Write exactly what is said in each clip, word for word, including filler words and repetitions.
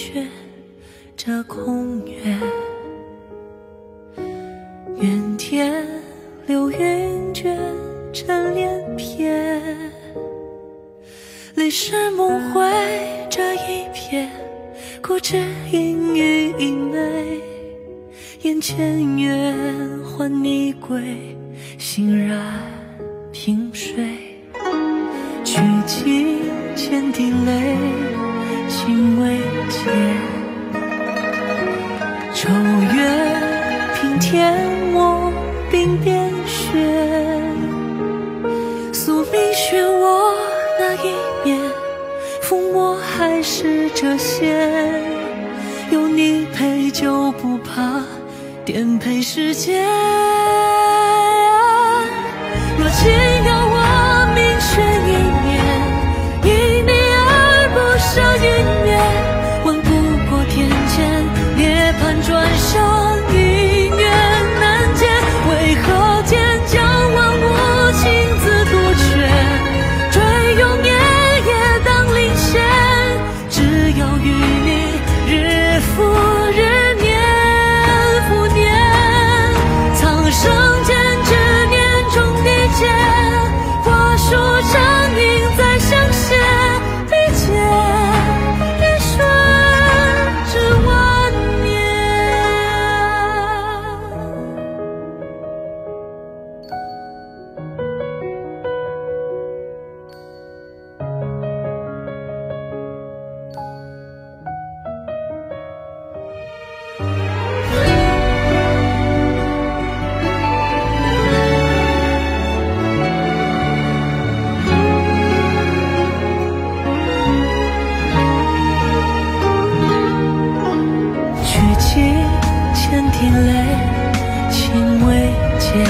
却这空月。愿天流云卷成连篇，历史梦回这一瞥，固执阴雨一枚，眼前月还你归，欣然平睡。曲尽千滴泪，情未结，愁月平添我鬓边雪，宿命漩涡那一面，抚摸还是这些，有你陪就不怕颠沛世界。若今有我命悬一面，因你而不舍云灭，问不过天堑，涅槃转生姻缘难解，为何天将万物亲自夺却，追用夜夜当领先，只要与你日复日年复年，苍生间执念中缔结，花树成荫再相携，理解一瞬至万年。曲尽千滴泪，情未结，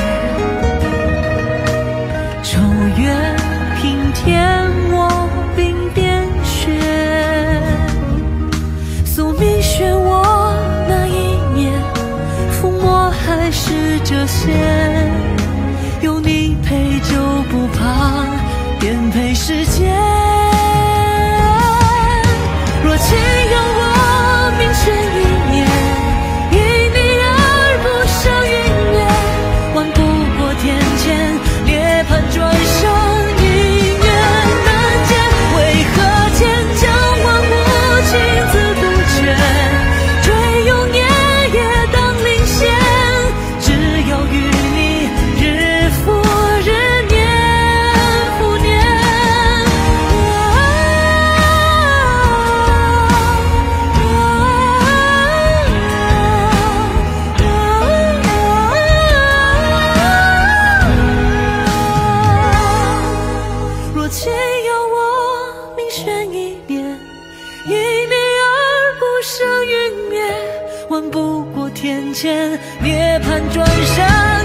愁月平添我鬓边雪，宿命漩涡那一面，抚摸还是这些，有你陪就不怕颠沛世界。若今有我命悬一面，因你而不舍云灭，玩不过天堑，涅槃转生姻缘难解，为何天将万物亲自夺却，追用夜夜当领先，只要与你日复日年复年。若今有我命悬一面，因你而不舍云灭，玩不过天堑，涅槃转生。